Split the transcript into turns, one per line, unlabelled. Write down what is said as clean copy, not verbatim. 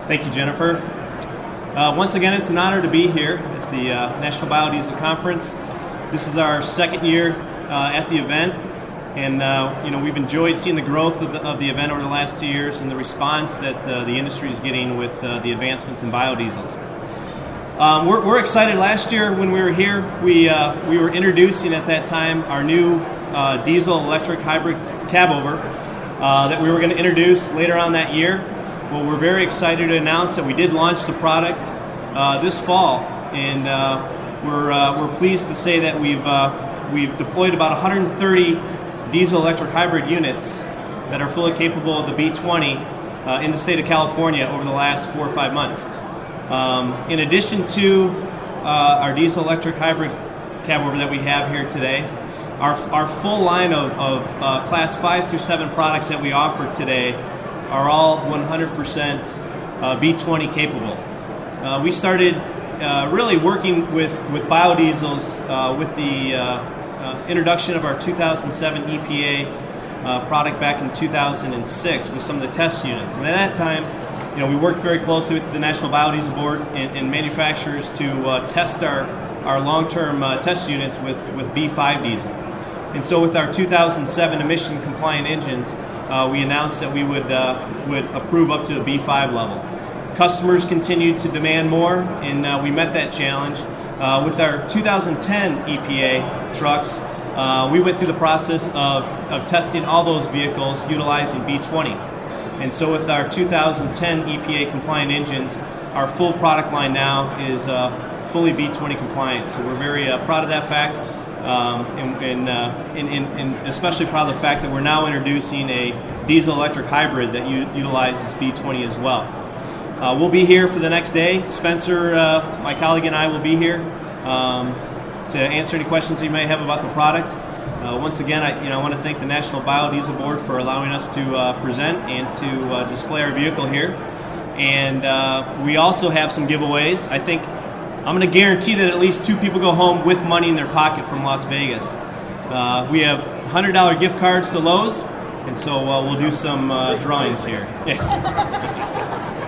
Thank you, Jennifer. Once again, it's an honor to be here at the National Biodiesel Conference. This is our second year at the event, and we've enjoyed seeing the growth of the event over the last 2 years and the response that the industry is getting with the advancements in biodiesels. We're excited. Last year when we were here, we were introducing at that time our new diesel-electric hybrid cabover that we were going to introduce later on that year. Well, we're very excited to announce that we did launch the product this fall, and we're pleased to say that we've deployed about 130 diesel-electric hybrid units that are fully capable of the B20 in the state of California over the last 4 or 5 months. In addition to our diesel-electric hybrid cabover that we have here today, our full line of Class 5 through 7 products that we offer today are all 100% B20 capable. We started really working with biodiesels with the introduction of our 2007 EPA product back in 2006 with some of the test units. And at that time, we worked very closely with the National Biodiesel Board and manufacturers to test our long-term test units with B5 diesel. And so with our 2007 emission compliant engines, we announced that we would approve up to a B5 level. Customers continued to demand more, and we met that challenge. With our 2010 EPA trucks, we went through the process of testing all those vehicles utilizing B20. And so with our 2010 EPA compliant engines, our full product line now is fully B20 compliant. So we're very proud of that fact. And especially proud of the fact that we're now introducing a diesel-electric hybrid that utilizes B20 as well. We'll be here for the next day. Spencer, my colleague, and I will be here to answer any questions you may have about the product. Once again, I want to thank the National Biodiesel Board for allowing us to present and to display our vehicle here. And we also have some giveaways. I think I'm going to guarantee that at least 2 people go home with money in their pocket from Las Vegas. We have $100 gift cards to Lowe's, and so we'll do some drawings here.